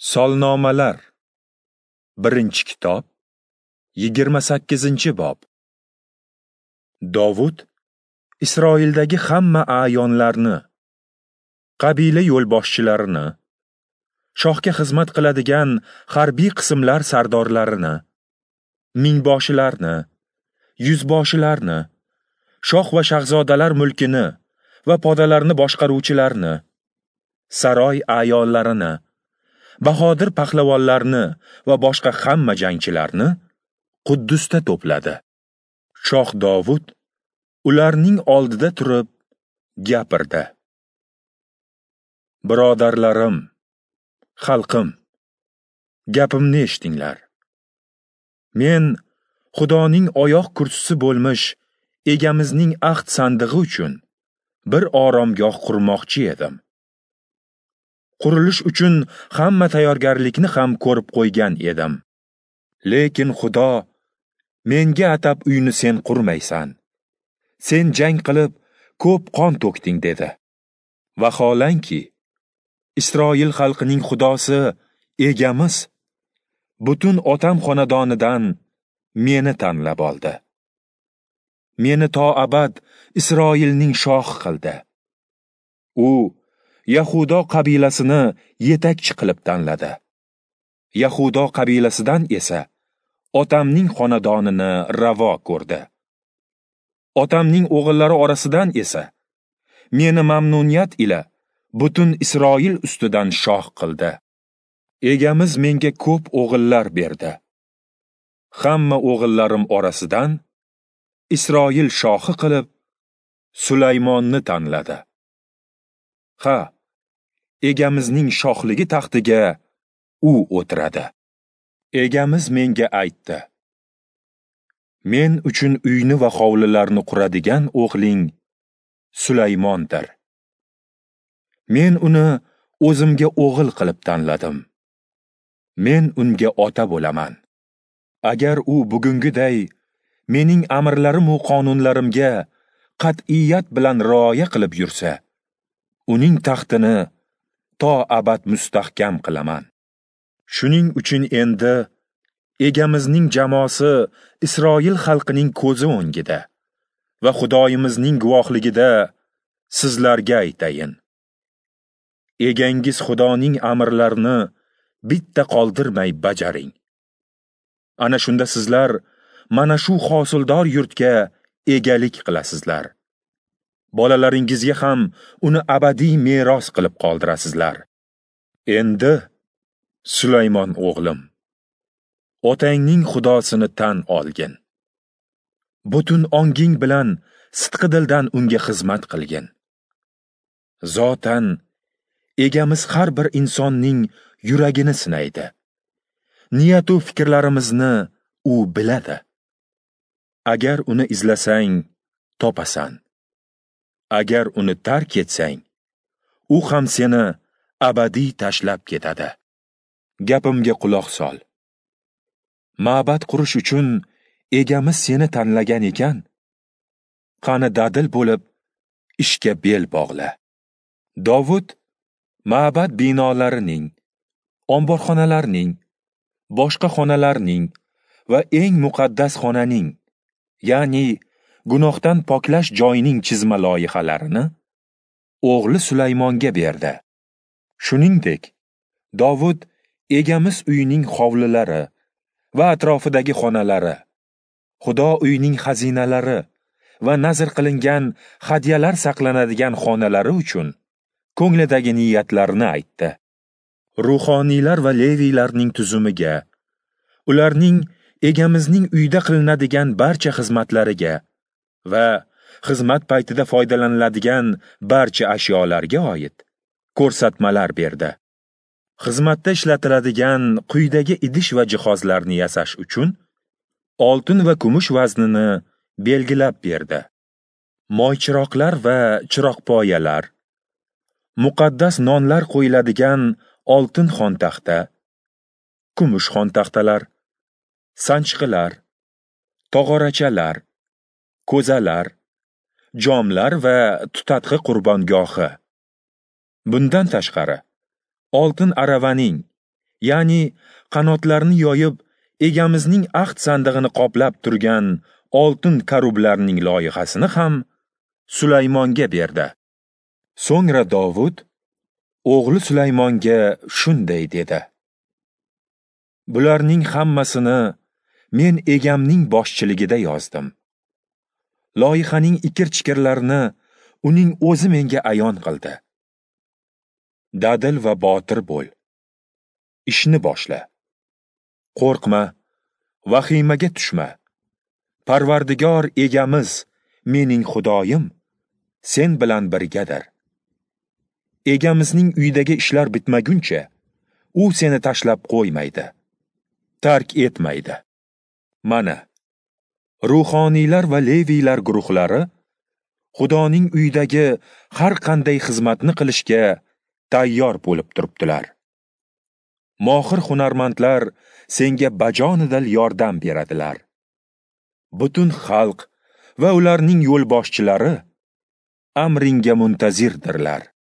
Solnomalar 1-kitob 28-bob. Dovud Isroildagi hamma a'yonlarni, qabila yo'lboshchilarini, shohga xizmat qiladigan harbiy qismlar sardorlarini, mingboshilarni, yuzboshilarni, shoh va shahzodalar mulkini va podalarni boshqaruvchilarni, saroy a'yonlarini, bahodir pahlavonlarni va boshqa hamma jangchilarni Quddusda to'pladi. Shoh Dovud ularning oldida turib gapirdi. Birodarlarim, xalqim, gapimni eshitinglar. Men Xudoning oyoq kursisi bo'lmish egamizning ahd sandig'i uchun bir oromgoh qurmoqchi edim. Qurilish uchun hamma tayyorgarlikni ham ko'rib qo'ygan edim. Lekin Xudo menga atab uyni sen qurmaysan. Sen jang qilib ko'p qon to'kding dedi. Vaholanki, Isroil xalqining Xudosi egamiz butun otam xonadonidan meni tanlab oldi. Meni to abad Isroilning shohi qildi. U Yahudo qabilasini yetakchi qilib tanladi. Yahudo qabilasidan esa otamning xonadonini ravo ko'rdi. Otamning o'g'illari orasidan esa meni mamnuniyat ila butun Isroil ustidan shoh qildi. Egamiz menga ko'p o'g'illar berdi. Hamma o'g'illarim orasidan Isroil shohi qilib Sulaymonni tanladi. Ha, egamizning shohligi taxtiga u o'tiradi. Egamiz menga aytdi: Men uchun uyni va hovlilarni quradigan o'g'ling Sulaymondir. Men uni o'zimga o'g'il qilib tanladim. Men unga ota bo'laman. Agar u bugungiday mening amrlarim va qonunlarimga qat'iyat bilan rioya qilib yursa, uning taxtini to abad mustahkam qilaman. Shuning uchun endi egamizning jamoasi Isroil xalqining ko'zi o'ngida va Xudoyimizning guvohligida sizlarga aytayin. Egangiz Xudoning amrlarini bitta qoldirmay bajaring. Ana shunda sizlar mana shu hosildor yurtga egalik qilasizlar. Bolalaringizga ham uni abadiy meros qilib qoldirasizlar. Endi Sulaymon o'g'lim, otangning Xudosini tan olgin. Butun onging bilan sidqidildan unga xizmat qilgin. Zotan egamiz har bir insonning yuragini sinaydi. Niyat va fikrlarimizni u biladi. Agar uni izlasang, topasan. Agar uni tark etsang, u ham seni abadiy tashlab ketadi. Gapimga quloq sol. Ma'bad qurish uchun egamiz seni tanlagan ekan. Qani dadil bo'lib, ishga bel bog'la. Dovud ma'bad binolarining, omborxonalarning, boshqa xonalarning va eng muqaddas xonaning, ya'ni gunohdan poklash joyining chizma loyihalarini o'g'li Sulaymonga berdi. Shuningdek, Dovud egamiz uyining hovlilari va atrofidagi xonalari, Xudo uyining xazinalari va nazr qilingan hadyalar saqlanadigan xonalari uchun ko'nglidagi niyatlarini aytdi. Ruhoniylar va leviylarning tuzumiga, ularning egamizning uyda qilinadigan barcha xizmatlariga va xizmat paytida foydalaniladigan barcha ashyolarga oid ko'rsatmalar berdi. Xizmatda ishlatiladigan quyidagi idish va jihozlarni yasash uchun oltin va kumush vaznini belgilab berdi. Moychiroqlar va chiroqpoyalar, muqaddas nonlar qo'yiladigan oltin xontaxta, kumush xontaxtalar, sanchqilar, tog'orachalar, ko'zalar, jomlar va tutatqi qurbongohi. Bundan tashqari, oltin aravaning, ya'ni qanotlarini yoyib, egamizning ahd sandig'ini qoplab turgan oltin karublarning loyihasini ham Sulaymonga berdi. So'ngra Davud o'g'li Sulaymonga shunday dedi: Bularning hammasini men egamning boshchiligida yozdim. Loyihaning ikir-chikirlarini uning o'zi menga ayon qildi. Dadil va botir bo'l. Ishni boshla. Qo'rqma, vahimaga tushma. Parvardigor egamiz, mening Xudoyim, sen bilan birgadir. Egamizning uyidagi ishlar bitmaguncha u seni tashlab qo'ymaydi, tark etmaydi. Mana, ruhoniylar va leviylar guruhlari Xudoning uyidagi har qanday xizmatni qilishga tayyor bo'lib turibdilar. Mohir hunarmandlar senga bajonidil yordam beradilar. Butun xalq va ularning yo'lboshchilari amringga muntazirdirlar.